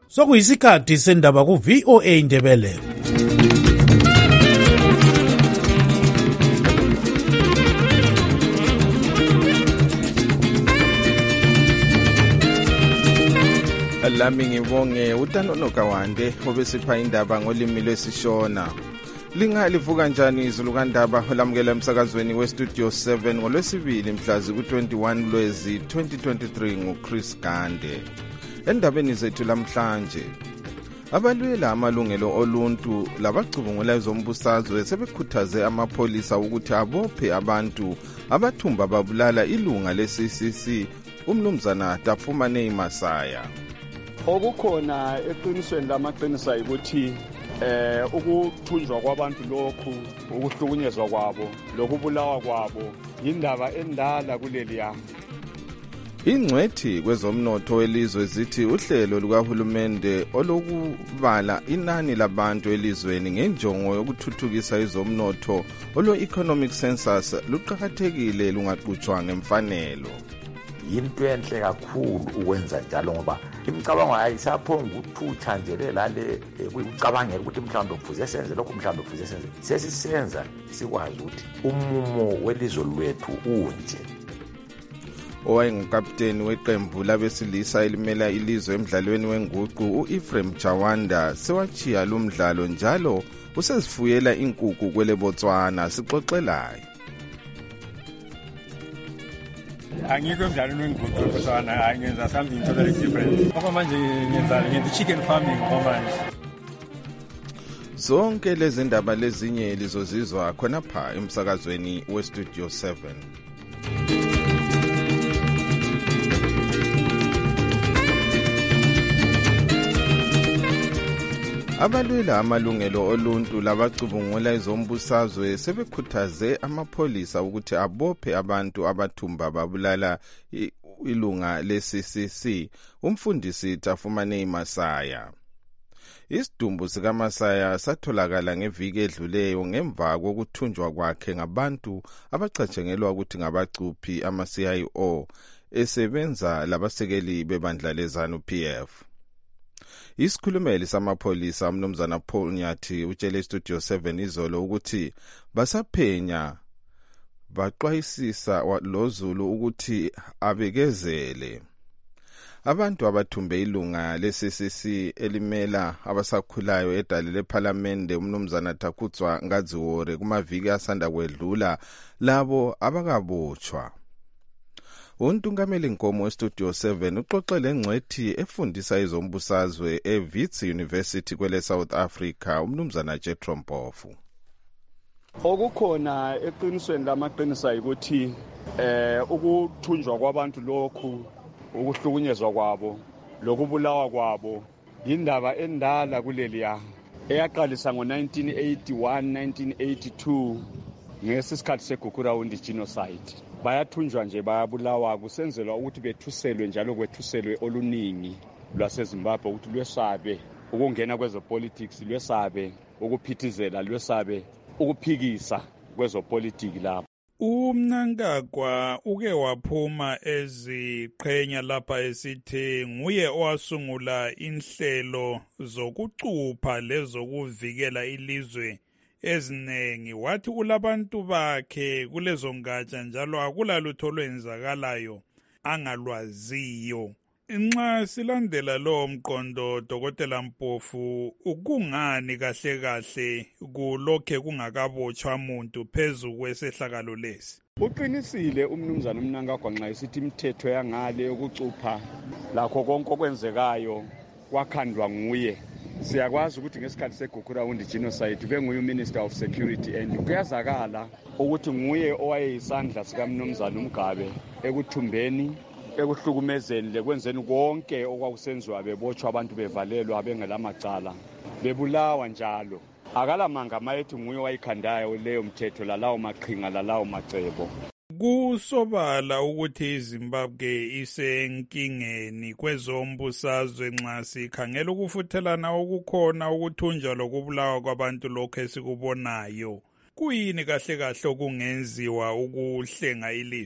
Sokuyisikhathi sendaba ku-VOA Indebele. Lami ngibonge uTanono Kawande obesipha indaba ngolimi lwesiShona. Livuka kanjani izulu kandaba olamukela emsakazweni weStudio 7 ngolwesibili mhlazi ku-21 Lwezi 2023 nguChris Gande. Endabeni zethu lamhlanje, abalwela amalungelo oluntu labacubungula ezombusazwe sebekhuthaze amapholisa ukuthi abophe abantu abathumba babulala ilunga le-CCC umnumzana Tafumane Masaya. Okukhona eqinisweni lamaqinisa ukuthi ukuthunjwa kwabantu lokhu, ukuhlukunyezwa kwabo, lokubulawa kwabo indaba endala kuleliya. Ingcwethi kwezomnotho welizwe zithi uhlelo lukahulumende olokubala inani labantu elizweni ngenjongo yokuthuthukisa izomnotho olo-economic census luqakathekile lungaqhutshwa ngemfanelo. Yinto enhle kakhulu ukwenza njalo ngoba imicabango ayisaphonga ukuthutha nje lale ukucabangela ukuthi mhlawumbe kufuze senze lokho, mhlawumbe kufuze senze. Sesisenza sikwazi ukuthi umumo welizwe lwethu unje. Owayengukapteni weqembu labesilisa elimela ilizwe emdlalweni wenguqu u-Ephraim Chawanda sewachiya lumdlalo njalo usezifuyela inkukhu kwele Botswana. Sixoxelayo. Angikho emdlalweni wenguqu eBotswana, ngenza something totally different. Ngoba manje ngenza chicken farming manje. Zonke lezi ndaba lezinye lizozizwa khona pha emsakazweni weStudio 7. Abalwela amalungelo oluntu labacubungula ezombusazwe sebekhuthaze amapholisa ukuthi abophe abantu abathumba babulala ilunga le-CCC umfundisi Tafumane Masaya. Isidumbu sikaMasaya satholakala ngeviki edluleyo ngemva kokuthunjwa kwakhe ngabantu abacatshengelwa ukuthi ngabacuphi ama-CIO esebenza labasekeli bebandla leZANU-PF. Isikhulumeli samapholisa umnumzana Paul Nyathi utshele iStudio 7 izolo ukuthi basaphenya baxwayisisa loZulu ukuthi abekezele. Abantu abathumbe ilunga le-CCC elimela abasakhulayo edale lePhalamende umnumzana Takutswa Ngadziwore kumaviki asanda kwedlula labo abakabotshwa. Untungameli Nkomo weStudio 7 uxoxele ngcwethi efundisa izombusazwe eWits University kwele South Africa umnumzana Jethro Mpofu. Okukhona eqinisweni lamaqinisa ukuthi ukuthunjwa kwabantu lokhu, ukuhlukunyezwa kwabo, lokubulawa kwabo indaba endala kuleliya eyaqalisa ngo-1981 1982 ngesikhathi seGukurawundi genocide. Bayathunjwa nje, bayabulawa, kusenzelwa ukuthi bethuselwe njalo kwethuselwe oluningi lwaseZimbabwe ukuthi lwesabe ukungena kwezopolitics, lwesabe ukuphithizela, lwesabe ukuphikisa kwezopolitiki lapho. Mnangagwa uke waphuma eziqhenya lapha esithi nguye owasungula inhlelo zokucupha lezokuvikela ilizwe ezinengi. Wathi kulabantu bakhe kulezo ngatsha njalo akulalutho olwenzakalayo angalwaziyo. Nxa silandela lo mqondo Dr. Mpofu, ukungani kahle kahle kulokhe kungakabotshwa umuntu phezu kwesehlakalo lesi? Uqinisile umnumzana Mnangagwa nxa isithi imithetho yangale yokucupha lakho konke okwenzekayo kwakhandwa nguye. Siyakwazi ukuthi ngesikhathi seGukurawundi genocide benguye uMinister of Security and kuyazakala ukuthi nguye owayeyisandla sikaMnumzana uMgabe ekuthumbeni, ekuhlukumezeni, lekwenzeni konke okwakusenziwa bebotshwa abantu bevalelwa bengelamacala bebulawa njalo. Akalamanga mayethi nguye wayikhandayo leyo mthetho lalawo maqhinga lalawo macebo. Kusobala ukuthi iZimbabwe isenkingeni kwezombusazwe nxa sikhangela ukufuthelana okukhona, ukuthunjwa lokubulawa kwabantu lokho esikubonayo. Kuyini kahle kahle okungenziwa ukuhlenga ilizwe?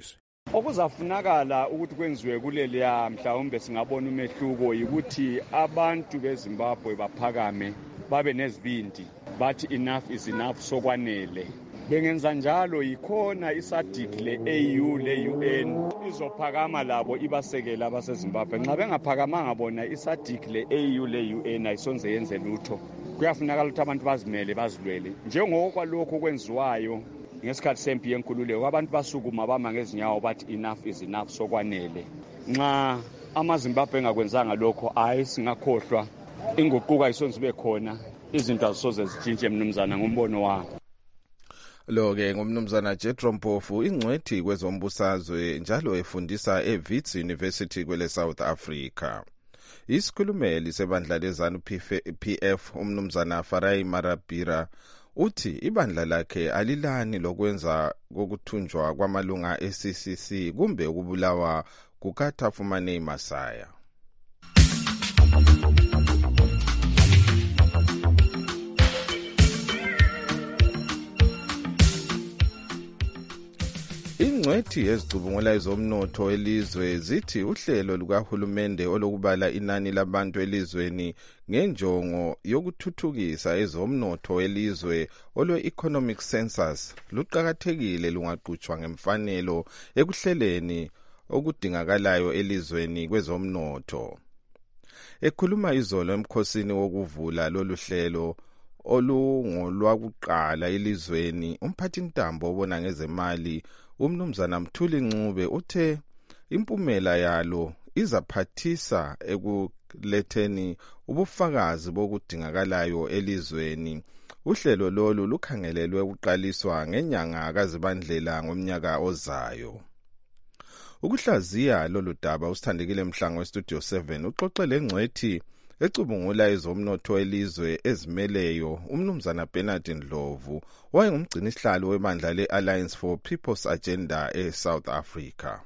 Okuzafunakala ukuthi kwenziwe kuleliya mhlawumbe singabona umehluko ukuthi abantu beZimbabwe baphakame babe nezibindi bathi enough is enough sokwanele. Bengenza njalo yikhona iSADC le-AU le-UN izophakama labo ibasekela abaseZimbabwe. Nxa bengaphakamanga bona iSADC le-AU le-UN ayisonze yenze lutho. Kuyafunakala ukuthi abantu bazimele bazilwele njengokwalokho kwenziwayo ngesikhathi sempi yenkululeko. Abantu basukuma bama ngezinyawo bathi enough is enough sokwanele. Nxa amaZimbabwe engakwenzanga lokho singakhohlwa inguquko ayisonze ibe khona, izinto azisoze zitshintshe mnumzana ngombono wami. Lo-ke ngumnumzana Jethro Mpofu, ingcwethi kwezombusazwe njalo efundisa eWits University kwele South Africa. Isikhulumeli sebandla lezanu PF umnumzana Farai Marabira uthi ibandla lakhe alilani lokwenza kokuthunjwa kwamalunga eCCC kumbe ukubulawa kukaThafumani Masaya. Ingcwethi ezicubungula ezomnotho elizwe zithi uhlelo lukahulumende olokubala inani labantu elizweni ngenjongo yokuthuthukisa ezomnotho elizwe olwe-economic census luqakathekile lungaqhutshwa ngemfanelo ekuhleleni okudingakalayo elizweni kwezomnotho. Ekhuluma izolo emkhosini wokuvula lolu hlelo olungolwakuqala elizweni, umphathintambo obona ngezemali umnumzana Mthuli Ncube uthe impumela yalo izaphathisa ekuletheni ubufakazi bokudingakalayo elizweni. Uhlelo lolu lukhangelelwe ukuqaliswa ngenyanga kaZibandlela ngomnyaka ozayo. Ukuhlaziya lolu daba usithandekile Mhlango weStudio 7 uxoxele ngcwethi ecubungula ezomnotho elizwe ezimeleyo umnumzana Bernard Ndlovu wayengumgcinisihlalo webandla le-Alliance for People's Agenda eSouth Africa.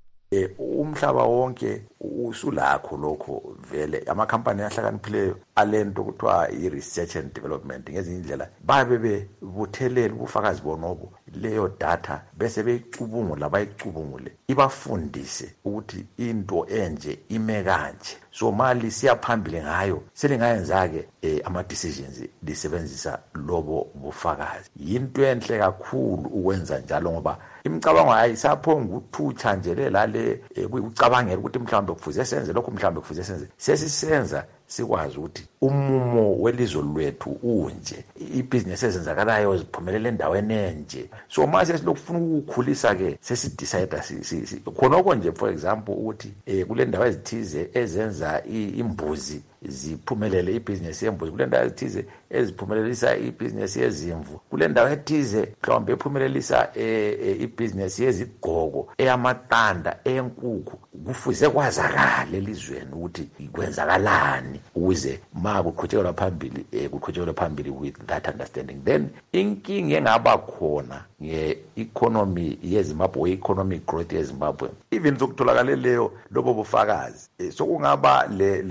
Umhlaba wonke usulakho lokho vele amakhampani ahlakaniphileyo alento kuthiwa i-research and development ngezinye indlela babe bebuthelela ubufakazi bonobo leyo data bese beyicubungula bayicubungule ibafundise ukuthi into enje ime kanje, so mali siyaphambili ngayo selingayenza-ke ama-decisions lisebenzisa lobo bufakazi. Yinto enhle kakhulu ukwenza njalo ngoba imicabango ayisaphonga ukuthutsha nje lale kucabangela ukuthi mhlawumbe kufuze senze lokho, mhlawumbe kufuze senze, sesisenza sikwazi ukuthi umumo welizwe lwethu unje, ibhizinesi ezenzakalayo ziphumelele endaweni enje. So mase silokufuna ukukhulisa ke sesidecide khonoko nje, for example ukuthi kule ndawo ezithize ezenza imbuzi ziphumelele ibhizinesi yembuzi, kule ndawo ezithize eziphumelelisa ibhizinesi yezimvu, kule ndawo ethize mhlawumbe ephumelelisa ibhizinesi yezigqoko, eyamaqanda, eyenkukhu. Kufuze kwazakala elizweni ukuthi kwenzakalani ukuze ma kuqhutshekela phambili kuqhutshekela phambili with that understanding. Then inkinga engaba khona nge-economy yeZimbabwe, economic growth yeZimbabwe, even zokutholakala leyo lobo bufakazi sokungaba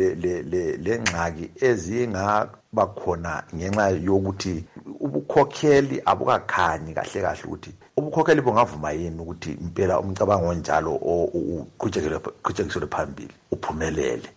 le ngxaki ezingaba khona ngenxa yokuthi ubukhokheli abukakhanyi kahle kahle ukuthi ubukhokheli bungavuma yini ukuthi impela umcabango onjalo uqhutshekiswe phambili uphumelele.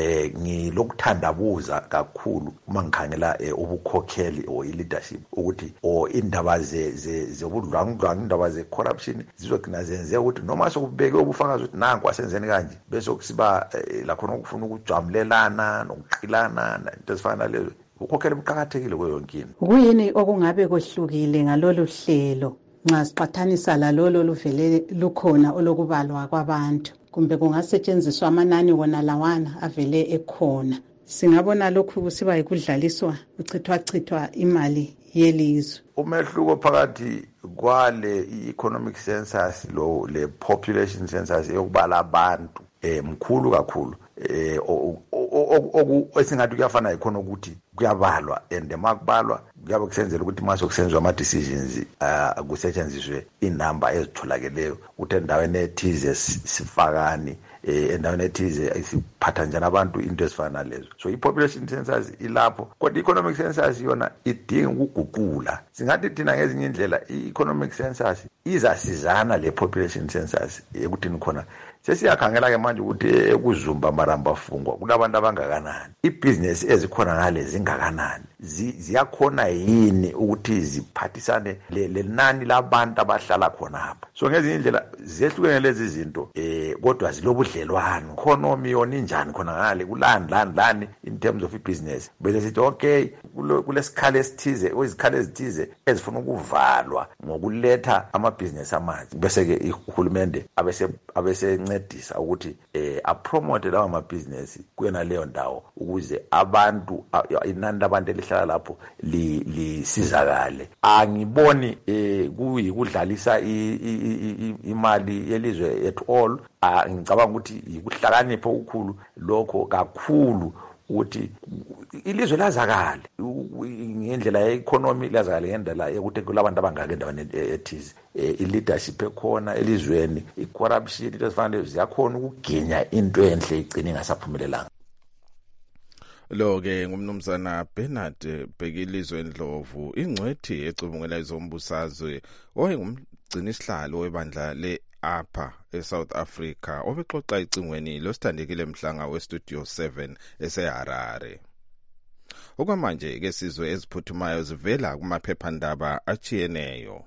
Ngilokuthandabuza kakhulu uma ngikhangela ubukhokheli or leadership ukuthi indaba zobudlwangudlwangu, indaba ze-corruption zizogcina zenze ukuthi noma sokubeke ubufakazi ukuthi nanku asenzeni kanje bese kusiba lakhona ukufuna ukujwamulelana nokuqilana into ezifana nalezo. Ukhokhela buqakathekile kweyo nkini. Kuyini okungabe kohlukile ngalolu hlelo nxa siqathanisa lalolo luvele lukhona olokubalwa kwabantu, kumbe kungasetshenziswa amanani wona lawana avele ekhona? Singabona lokhu kusiba yikudlaliswa uchithwa imali yelizwe. Umehluko phakathi kwale i-economic census le population census yokubala abantu mkhulu kakhulu. Esingathi kuyafana ikhona ukuthi kuyabalwa and makubalwa kuyabe kusenzela ukuthi mase kusenzwa ama-decisions kusetshenziswe inamba ezitholakeleyo ukuthi endaweni ethize sifakani, endaweni ethize siphatha njani abantu, into ezifana nalezo. So i-population census ilapho, kodwa i-economic census yona idinga ukuguqula. Singathi thina ngezinye indlela i-economic census izasizana le population census ekuthini khona sesiyakhangela ke manje ukuthi ekuzumba maramba fungwa kunabantu abangakanani, ibhizinesi ezikhona ngale zingakanani, ziyakhona yini ukuthi ziphathisane lenani labantu abahlala khona apha. So ngezinye indlela zehlukene lezi zinto kodwa zilobudlelwano, economy yona injani khona ngale kulani in terms of business. Bese sithi okay kulesikhala esithize izikhala ezithize ezifuna ukuvalwa ngokuletha amabhizinesi amanzi, bese ke uhulumende abese ncedisa ukuthi apromote lawo amabhizinesi kuyena leyo ndawo ukuze abantu inani labantu elihlala lapho lisizakale. Angiboni kuyikudlalisa imali yelizwe at all. Ngicabanga ukuthi yikuhlakanipha okukhulu lokho kakhulu ukuthi ilizwe lazakale ngendlela ye-economy, lazakale ngendlela yokuthi kulabantu abangaka endaweni ethize, i-leadership ekhona elizweni, i-corruption, into ezifana ziyakhona ukuginya into enhle igcine ingasaphumelelanga. Lo-ke ngumnumzana Bernard Bhekilizwe Ndlovu, ingcwethi ecubungela izombusazwe owayengumgcinisihlalo webandla le-APA eSouth Africa, obexoxa icingweni losithandekile Mhlanga weStudio 7 eseHarare. Okwamanje ke sizwe eziphuthumayo zivela kumaphephandaba achiyeneyo.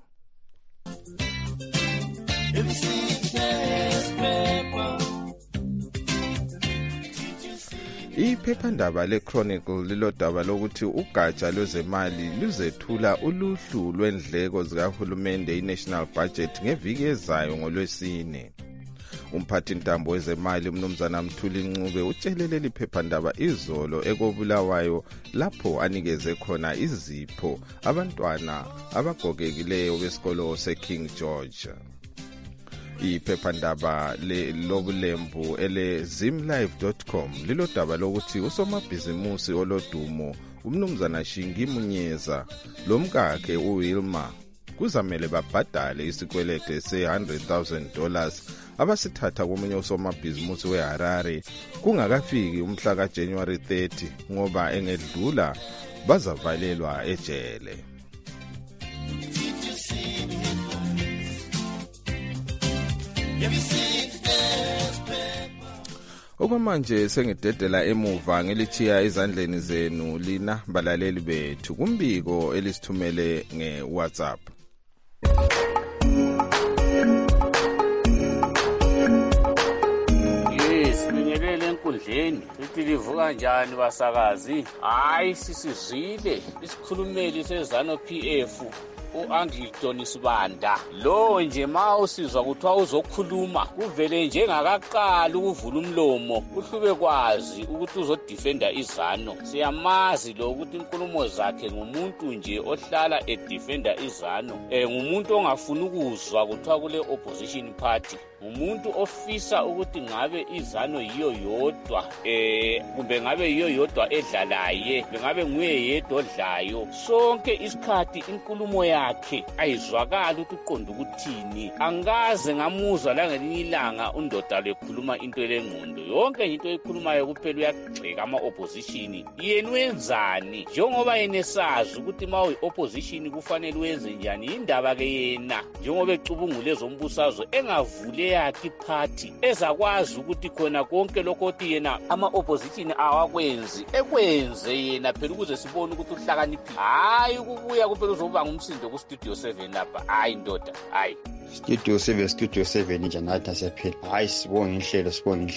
Iphephandaba leChronicle lilodaba lokuthi ugatsha lwezemali luzethula uluhlu lwendleko zikahulumende i-National Budget ngeviki ezayo ngoLwesine. Umphathintambo wezemali umnumzana Mthuli Ncube utshelele liphephandaba izolo ekobulawayo lapho anikeze khona izipho abantwana abagogekileyo besikolo seKing George. Iphephandaba lobulembu ele-zimlive.com lilodaba lokuthi usomabhizimusi olodumo umnumzana Shingi Munyeza lomkakhe uWilma kuzamele babhadale isikwelede $100,000 abasithatha komunye usomabhizimusi weHarare kungakafiki umhla kaJanuary 30 ngoba engedlula bazavalelwa ejele. Okwamanje sengidedela emuva ngelichiya ezandleni zenu lina balaleli bethu kumbiko elisithumele ngeWhatsApp. Sibingelele enkundleni sithi livuka njani basakazi? Hayi sisizwile isikhulumeli seZanu PF u-Angleton Sibanda lo nje ma usizwa kuthiwa uzokhuluma kuvele njengakaqala ukuvula umlomo uhlube kwazi ukuthi uzodefenda iZanu. Siyamazi lo ukuthi inkulumo zakhe ngumuntu nje ohlala edefenda iZanu, ngumuntu ongafuni ukuzwa kuthiwa kule opposition party, ngumuntu ofisa ukuthi ngabe iZanu yiyo yodwa kumbe ngabe yiyo yodwa edlalaye, ngabe nguye yedwa odlayo. Sonke isikhathi inkulumo yakhe ayizwakala ukuthi uqonda ukuthini. Angaze ngamuzwa la ngelinye ilanga undoda lekhuluma into lengqondo. Yonke into ekhulumayo kuphela uyagxeka ama-opposition. Yena wenzani? Njengoba yena esazi ukuthi ma uyi-opposition kufanele wenze njani, indaba ke yena njengoba ecubungule zombusazwe engavule yakhe iphathi ezakwazi ukuthi khona konke lokho othi yena ama-opposition awakwenzi ekwenze yena phela ukuze sibone ukuthi uhlakaniphile. Hayi ukubuya kuphela uzoba ngumsindo kuStudio 7 lapha. Hayi ndoda, hayi Studio 7 nje nathi asiyaphela. Hayi sibonga inhlelo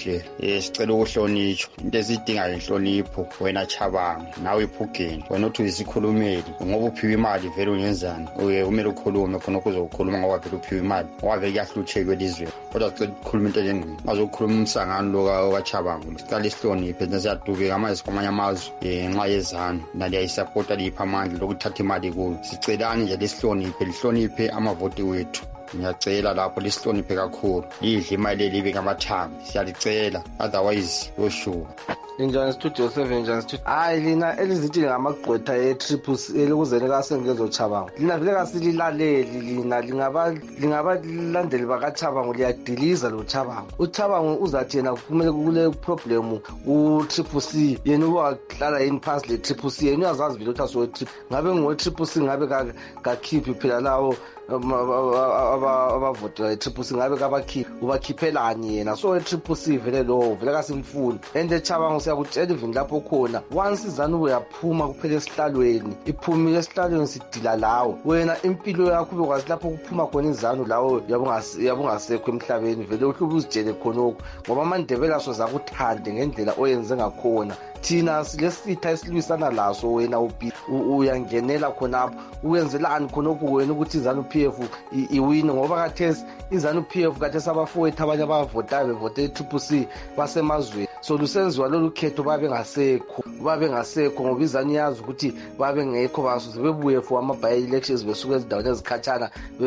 sicela ukuhlonishwa into ezidingayo inhlonipho. Wena Chabanga nawe iphugeni wena uthi isikhulumeli ngoba uphiwe imali vele ungenzani kumele ukhulume khona ukuzokhuluma ngoba vele uphiwe imali ngoba vele kuyahlutheka elizweni kodwa sicela ukukhuluma into engqini azokhuluma umsangano lo kaChabanga sicela isihloniphe nesiyadubeka amazwi kwamanye amazwi ngenxa yeZanu nali ayisupporta lipha amandla lokuthatha imali kuyo. Sicelani nje lihloniphe amavoti wethu. Ngiyacela lapho lisihloniphe kakhulu, idle imali elibe ngamathambi siyalicela, otherwise yoshuka. Injani Studio 7 njani Studio. Hayi lina elizithi ngamagqwetha etriple ukuze likasengezo Chabanga. Lina vele kasililaleli lina lingabalandeli bakaChabanga liyadiliza lo Chabanga. uChabanga uzathi yena kumele kule problem ku-Triple C yena uyahlala yini phansi le Triple C yena uyazazi vele ukuthi aso triple ngabe ngo Triple C ngabe kakhiphi phela lawo abavotela i-Triple C ngabe ubakhiphelani yena. So i-Triple C vele lowo vele kasimfuni and eChabango siyakutshela even lapho khona once izanu uyaphuma kuphela esihlalweni, iphumile esihlalweni sidila lawo. Wena impilo yakho ubekwazi lapho kuphuma khona izanu lawo yabungasekho emhlabeni vele uhluba uzitshele khonokho ngoba amandebela sozakuthande ngendlela oyenze ngakhona. Thina silesitha esilwisana laso wena uyangenela khonapho uyenzelani khonokho wena ukuthi izanu PF iwine ngoba kathesi izanu PF kathesi abafowethu abanye abavotayo bevote i-Triple C basemazweni. So lusenziwa lolu khetho babe ngasekho ngoba izanu yazi ukuthi babe ngekho baso bebuye for ama-by-elections besuke ezindaweni ezikhatshana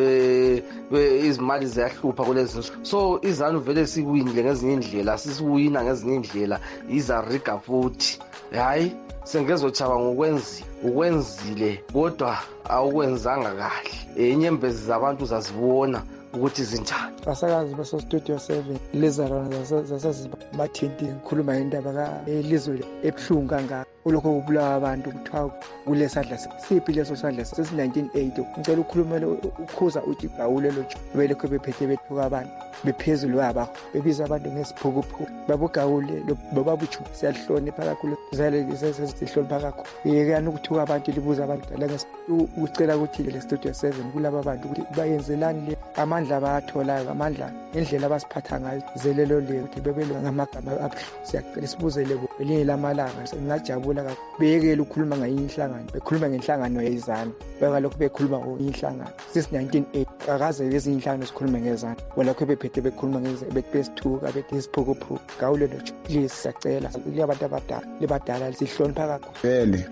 izimali ziyahlupha kulezi. So izanu vele siwinile ngezinye indlela, sisiwina ngezinye indlela, izariga futhi. Hayi sengezochaba ukwenzile kodwa awukwenzanga kahle. Inyembezi zabantu zazibona ukuthi zinjani. Basakazi baso Studio 7 lezarana zasezibathinti ngikhuluma indaba elizwe ebuhlungu kangaka ulokho ubulawa abantu kuthiwa kulesadla siphi leso sadla sesi-1980. Ngicela ukhulumele ukhuza uthi Gawule lo belokho bephethe bethuka abantu bephezulu kwabo bebiza abantu ngesiphukuphuku babugawule bababuchu siyahlonipha kakhulu zale sesihlonipha kakhulu. Yekani ukuthuka abantu libuza abantu la ucela ukuthi le Studio 7 kulabo abantu ukuthi bayenzelani le amandla abatholayo, amandla indlela abasiphatha ngayo zelelo le ukuthi bebelwe ngamagama abuhlungu. Siyacela sibuzele bo elinye lamalanga ngajabula kakhulu beyekela ukukhuluma ngayinhlangano bekhuluma ngenhlangano yezana bekalokho bekhuluma ngeinhlangano sisi-1980 akaze lezi inhlangano sikhulume ngezana walokho bephethe bekhuluma besithuka besiphukuphuku. Gawule lo please siyacela liyabantu abadala libadala sihlonipha kakhulu vele.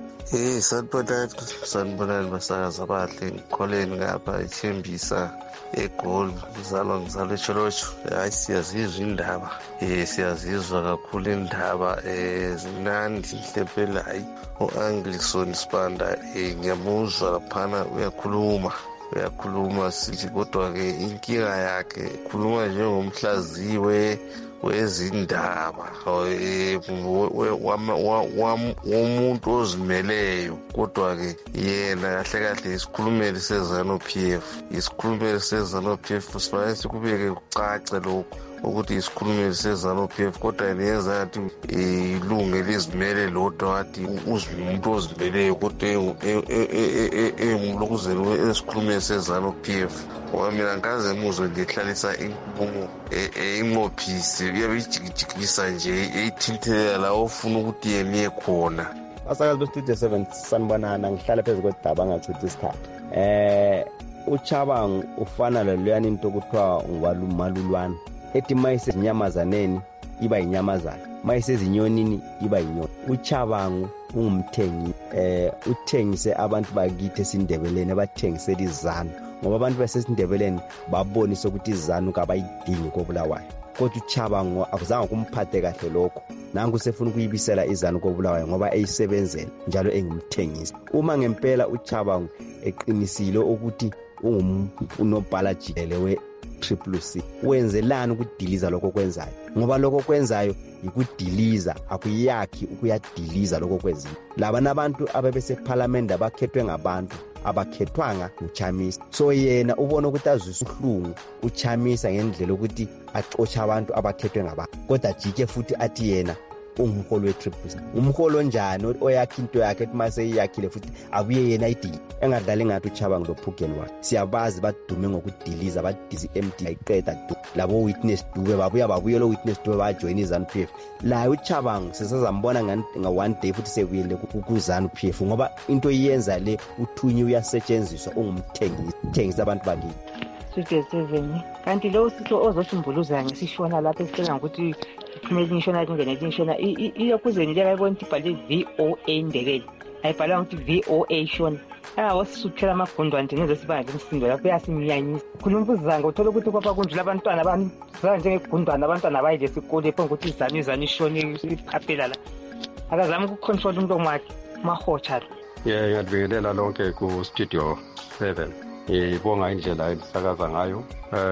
Sanibonani basakazi abahle ngikholeni ngapha ithembisa egoli ngizalwa echolotsho. Hayi siyazizwa indaba siyazizwa kakhulu indaba zinandi nhlepela. Hayi u-Anglison Sibanda ngiyamuzwa laphana uyakhuluma sithi kodwa-ke inkinga yakhe khuluma njengomhlaziwe wezindaba womuntu ozimeleyo kodwa-ke yena kahle isikhulumeli sezanu-PF sifanele sikubeke kucace lokhu ukuthi isikhulumeli sezanu-PF kodwa yenza ngathi ilunge lizimele lodwa wathi umuntu ozimeleyo kodwa engumlokuzeli esikhulumeli sezanu-PF. Ngoba mina ngikaze muzwe ngihlalisa inkulumo inqophisi uyabe ijikijikisa nje eyithinthelela la ofuna ukuthi yena iye khona. Basakazi bestudio 7 sanibonana ngihlala phezu kwedaba ngachuthi isikhathi. Uchabango ufana loluyani into okuthiwa ngumalulwane ethi mayisezinyamazaneni iba yinyamazana, mayisezinyonini iba yinyoni. Uchabango ungumthengi uthengise abantu bakithi esindebeleni abathengisela izanu ngoba abantu basesindebeleni babonise ukuthi izanu kabayidingi koBulawayo. Kodwa uChabango akuzange kumphathe kahle lokho. Nangu sefuna ukuyibisela izanu koBulawayo ngoba eyisebenzela njalo engumthengisi. Uma ngempela uChabango eqinisile ukuthi unobhala jikele we-Triple C wenzelani ukudiliza lokho kwenzayo? Ngoba lokho kwenzayo ikudiliza, akuyakhi ukuyadiliza lokho kwenziwa. Laba nabantu ababesephalamende abakhethwe ngabantu abakhethwanga uChamisa. So yena ubona ukuthi azwisa uhlungu uChamisa ngendlela ukuthi axotsha abantu abakhethwe ngabantu kodwa jike futhi athi yena umholo we-Triple C. Umholo njani oyakha into yakhe ethi mase iyakhile futhi abuye yena idili engadlali ngathi uChabango lo phugeni wakhe. Siyabazi badume ngokudiliza badisi empty ayiqeda du labo witness dube babuye lo witness dube bajoin izanu-PF. La uChabango sesazambona nga-one day futhi sebuyele kuzanu-PF ngoba into iyenza le uthunyi uyasetshenziswa ungumthengisa abantu bakithi. Studio 7 kanti lo sitho ozosumbuluza ngesishona lapha esicela ukuthi kumele ngishona kungene ngishona iyokuzeni lekayibona ukuthi ibhalwe VOA Ndebele ayibhalwa ukuthi VOA shona wasisuthela amagundwane ngeze sibanga umsindo lapho yasinyanyisa khuluma uzanga uthola ukuthi kwapha kunjula abantwana abazana njengegundwane abantwana bayile esikole epho ukuthi izanu ishone iphapela la akazama ukucontrol umlomo wakhe mahotsha. Ngiyabingelela lonke ku Studio 7. Ngibonga indlela elisakaza ngayo.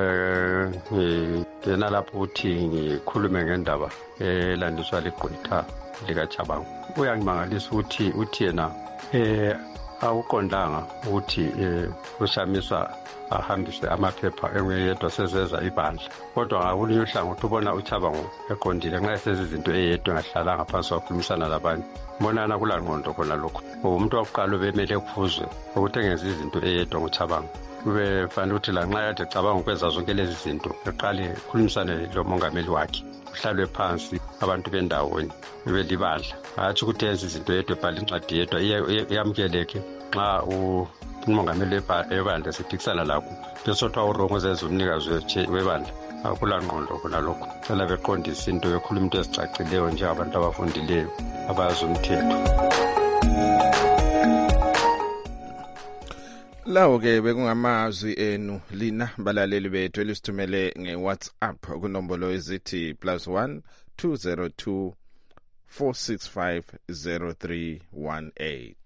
Ngena lapho ukuthi ngikhulume ngendaba elandiswa ligqwetha likaChabango. Uyangimangalisa ukuthi yena awuqondanga ukuthi ushamiswa ahambise amaphepha engeyedwa sezeza ibandla kodwa ngakulunye uhlangothi ubona uChabangu eqondile nxa esezi izinto eyedwa ngahlala ngaphansi kwakhulumisana labanye mbonana kulangqondo khona lokho umuntu wakuqala bemele kufuzwe ukuthi engenza izinto eyedwa ngoChabangu kube fanele ukuthi la nxa yade cabanga ukwenza zonke lezi zinto eqale khulumisane lo mongameli wakhe uhlalwe phansi abantu bendawo belibadla hathi ukuthi yenza izinto yedwa ebhala incwadi yedwa iyamukeleke nxa umongameli webandla siphikisana lakho besothiwa urongo zenza umnikazi webandla akulangqondo khona lokho cela beqondise into yokhuluma into ezicacileyo njengabantu abafundileyo abazi umthetho. Lawo ke bekungamazwi enu lina balaleli bethu elisithumele ngeWhatsApp kunombolo ezithi +1 202 465 0318.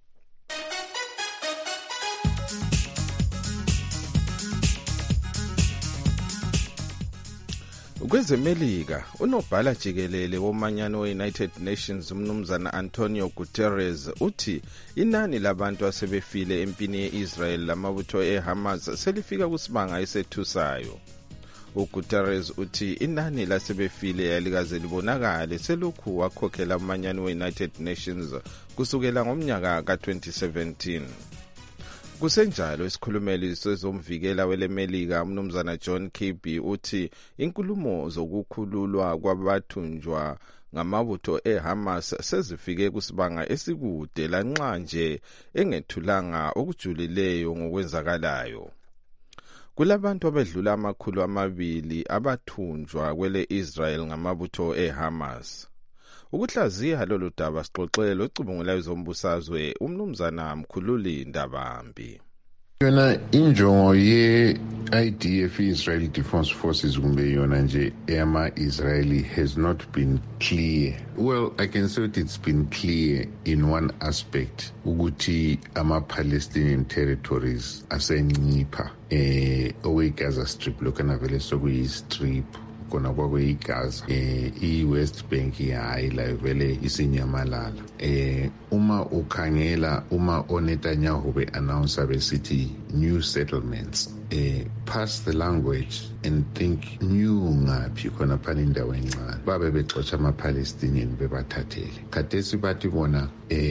Kwezemelika unobhala jikelele womanyano we-United Nations umnumzana Antonio Guterres uthi inani labantu asebefile empini ye-Israel lamabutho eHamas selifika kusibanga esethusayo. uGuterres uthi inani lasebefile yalikaze libonakale selokhu wakhokhela amanyano we-United Nations kusukela ngomnyaka ka-2017. Kusenjalo isikhulumeli sezomvikela welemelika umnumzana John Kirby uthi inkulumo zokukhululwa kwabathunjwa ngamabutho eHamas sezifike kusibanga esikude lanxa nje engethulanga okujulileyo ngokwenzakalayo. Kulabantu abedlula 200 abathunjwa kwele Israel ngamabutho eHamas. Ukuhlaziya lolu daba sixoxele ocubungulayo zombusazwe umnumzana Mkhululi Ndabambi. Yona injongo ye-IDF Israeli Defense Forces kumbe yona nje Israeli has not been clear. Well, I can say that it's been clear in one aspect ukuthi ama-Palestinian territories asencipha okwe-Gaza Strip lokana vele sokuyi-strip kona kwakuyigaza i-West Bank hayi la vele isinyamalala. Uma ukhangela uma oNetanyahu be-announce besithi new settlements, pass the language and think new ngaphi khona phana indawo encane babe bexotsha ama-Palestinian bebathathele khathesi bathi bona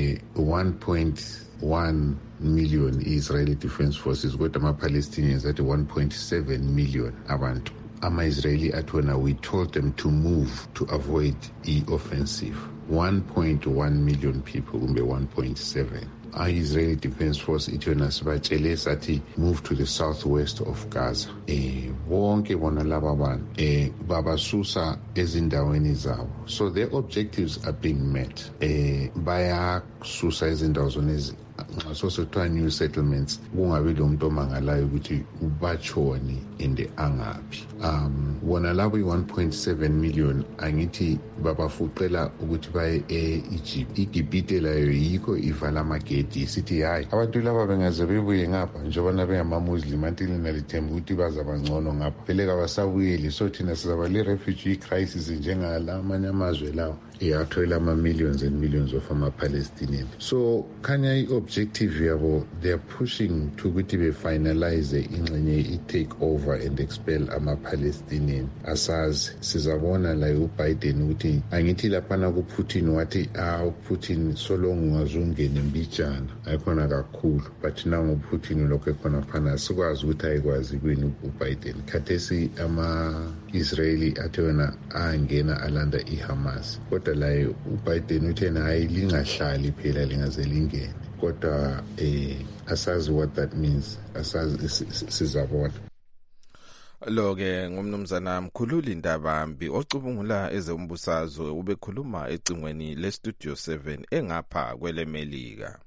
1.1 million Israeli Defense Forces kodwa ama-Palestinians athi 1.7 million abantu. Ama-Israeli atona we told them to move to avoid offensive. 1.1 million people kumbe 1.7. Israeli Defense Force itona sibatshele sathi move to the southwest of Gaza. Bonke bona laba bantu babasusa ezindaweni zabo. So their objectives are being met. Bayasusa ezindawo zonezi so new settlements kungabe lo muntu omangalayo ukuthi ubachoni ende angaphi. Wona labo 1.7 million angithi babafuqela ukuthi baye eEgypt. iGibhite layo yikho ivala amagedi isithi hayi abantu laba bengaze bebuye ngapha njengoba bengama-Muslim antile nalithemba ukuthi bazabangcono ngapha vele kabasabuyeli so thina sizaba le-refugee crisis njengala amanye amazwe lawo athola ama-millions and millions of ama-Palestinian. So khanya i-objective yabo they're pushing to ukuthi befinalize ingxenye i-take over and expel ama-Palestinian. Asazi sizabona la uBiden ukuthi angithi laphana kuPutin wathi uPutin solong ungazungene mbijana ayikhona kakhulu but now uPutin lokho ekhona phana sikwazi ukuthi ayikwazi kwini uBiden. Khathesi ama-Israeli athona angena alanda iHamas kodwa la uBiden uthena hayi lingahlali phela lingaze lingene kodwa asazi what that means asazi sizabona. Lo-ke ngumnumzana Mkhululi Ndabambi ocubungula ezombusazwe ubekhuluma ecingweni leStudio 7 engapha kwelemelika.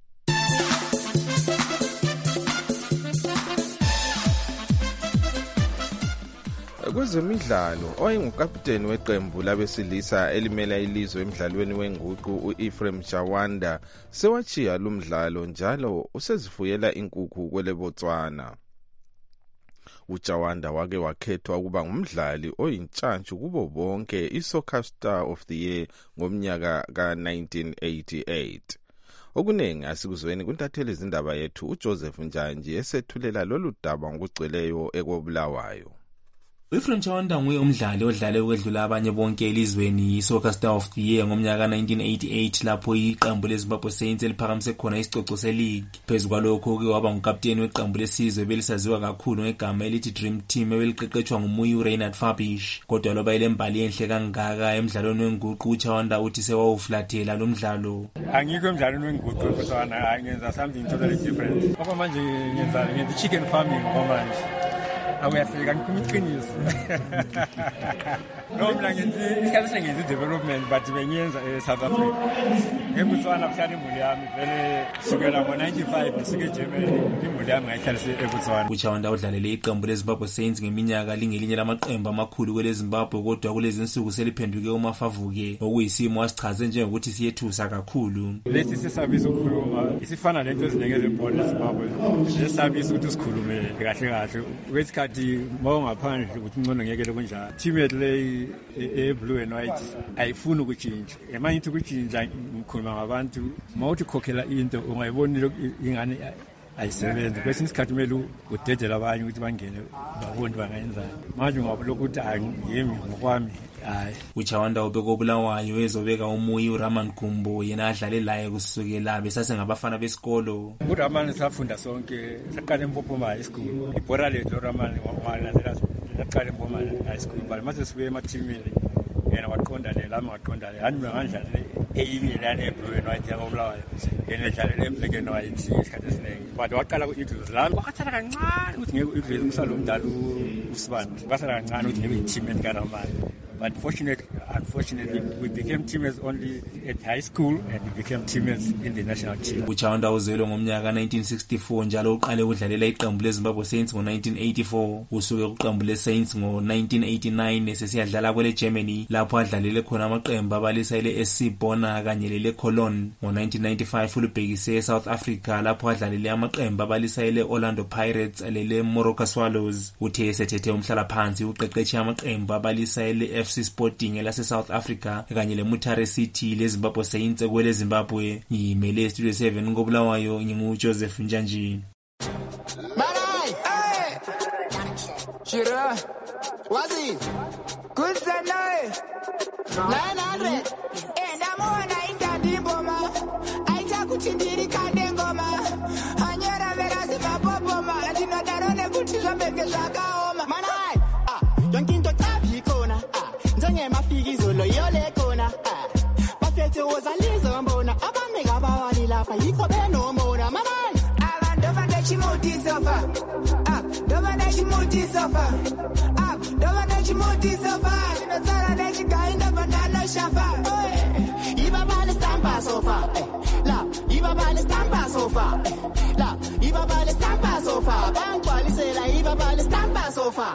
Kwezemidlalo owayengukapteni weqembu labesilisa elimela ilizwe emidlalweni wenguqu uEphraim Chawanda sewachiya lumdlalo njalo usezifuyela inkukhu kwele Botswana. uChawanda wake wakhethwa ukuba ngumdlali oyintshantshu kubo bonke iSoccer Star of the Year ngomnyaka ka-1988. okuningi asikuzweni kuntatheli izindaba yethu uJoseph Njanji esethulela lolu daba ngokugcweleyo ekobulawayo. Wilfred Chawanda nguye umdlali odlale ukwedlula abanye bonke elizweni iSoccer Star of the Year ngomnyaka 1988 lapho iqembu leZimbabwe Saints eliphakamise khona isicoco se-league. Phezu kwalokho ke waba ngukapteni weqembu lesizwe belisaziwa kakhulu ngegama elithi Dream Team ebeliqeqetshwa nguMuyi Reinhard Fabish. Kodwa loba ilembali enhle kangaka emdlalweni wenguqu uChawanda uthi sewawuflathela lo mdlalo. Angikho emdlalweni wenguqu mfana ngenza something totally different. Ngoba manje ngenza chicken farming manje. Awuyafika ngiqiniso. No mina ngenza development but benyenza eSouth Africa. Ebutswana kuhlala imuli yami vele sukela ngo95 sike eGermany imuli yami ngayihlalise eButswana. uChawanda udlalele iqembu leZimbabwe Saints ngeminyaka lingelinye lamaqembu amakhulu kweleZimbabwe kodwa kulezi insuku seliphenduke umafavuke okuyisimo asichaze njengokuthi siyethusa kakhulu. Lesi sisabisa ukukhuluma isifana lento eziningi ezebhola eZimbabwe. Lesabisa ukuthi sikhulume kahle kahle. Kwesikhathi mawungaphandle ukuthi ngcono ngeke lokunjalo. Team yethu le blue and white ayifuni ukutshintsha. Emanje ukutshintsha ngikhuluma ngabantu mawuthi khokhela into ungayiboni ingane ayisebenzi kwesinye isikhathi kumele udedele abanye ukuthi bangene babone bangayenzani. Manje ngoba lokuthi angiyimi ngokwami hayi. uChawanda ubekobulawayo ezobeka uMuyi uRaman Gumbo yena adlale laye kusukela besasengabafana besikolo. uRaman safunda sonke saqala eMpophoma High School. Ibhora lethu uRaman walandela saqala eMpophoma High School but mase sibe emathimini yena waqonda lami waqonda le hani ngandlala eyini lana eblue and white yakobulawayo yena dlala eblack and white isikhathi esiningi but waqala ku-Eagles lami wakhathala kancane ukuthi ngeke u-Eagles umsalo umdala uSibanda wakhathala kancane ukuthi ngeke i-team enikaRaman. But unfortunately, we became teammates only at high school and we became teammates in the national team. uChawanda uzelwe ngomnyaka 1964 njalo uqale ukudlalela iqembu leZimbabwe Saints ngo1984 usuke kuqembu leSaints ngo1989 esesiyadlala kwele Germany lapho adlalele khona amaqembu abalisa ile SC Bona kanye lele Cologne. Ngo1995 ulubhekise eSouth Africa lapho adlalele amaqembu abalisa ile Orlando Pirates lele Moroka Swallows. Uthe esethethe umhlala phansi uqeqeshe amaqembu abalisa ile FC Sporting elase South Africa kanye le Mutare City leZimbabwe Saints kwele Zimbabwe. Ngimele Studio 7 ngobulawayo nginguJoseph Njanji. Malai Shira Wazi Good Sunday 900 ndamona indandi ngoma aita kuti ndiri kande ngoma anyara vera zimapopoma ndinodarone kuti zvambenge zvakaoma Malai yonkinto tabikona njengemafikizo loyole khona baphethe wozalizo mbona abaningi abawali lapha yikho benomona mamani abantu abanechimutisofa abanechimutisofa abanechimutisofa ndinotsara nechigainda bandano shafa ibabale stampa sofa la ibabale stampa sofa la ibabale stampa sofa bangcwalisela ibabale stampa sofa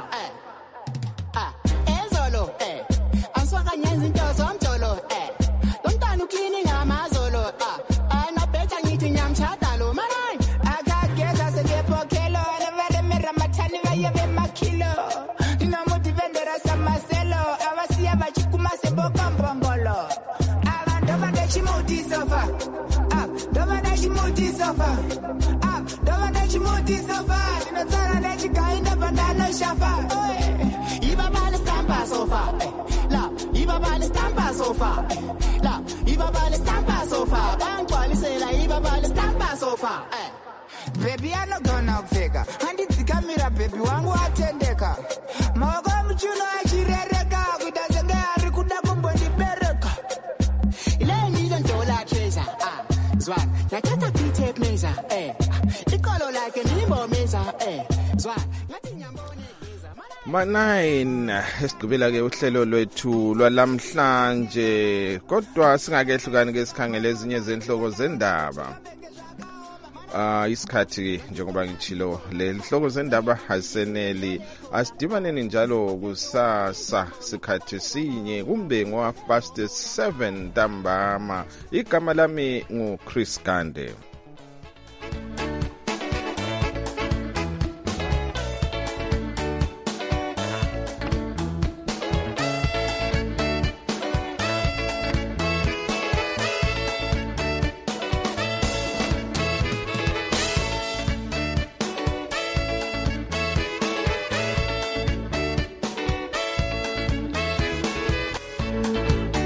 ezolo answakanyenza into zomjolo lontana ucleaning amazolo anabhetha ngithi nyamchada lo manayi akageza sekepokhelo nevele miramathani vayeve makhilo ndinamudivendera samaselo avasiya vachikuma sebokombongolo abantu vanechimutisofa ndovanechimutisofa ndovanechimutisofa ndinotsara nechigainda vandanoshafa ibabale stampa sofa la ibabale stampa sofa la ibabale stampa sofa bangcwalisela ibabale stampa sofa baby anogona kufeka handidzikamira baby wangu atendeka maoko muchuno achirereka kuita senge ari kuda kumbondibereka ile ndilo ndola treasure zwana yathatha pitape measure ikolo like ndimbomeza zwana ngathi nyambone Ma9 esigqibela ke uhlelo lwethu lwalamhlanje kodwa singakehlukani ke sikhangele ezinye zenhloko zendaba. Isikhathi njengoba ngitshilo le hloko zendaba aseneli asidibaneni njalo kusasa sikhathi sinye kumbe ngo 7:30 ntambama. Igama lami nguChris Gande.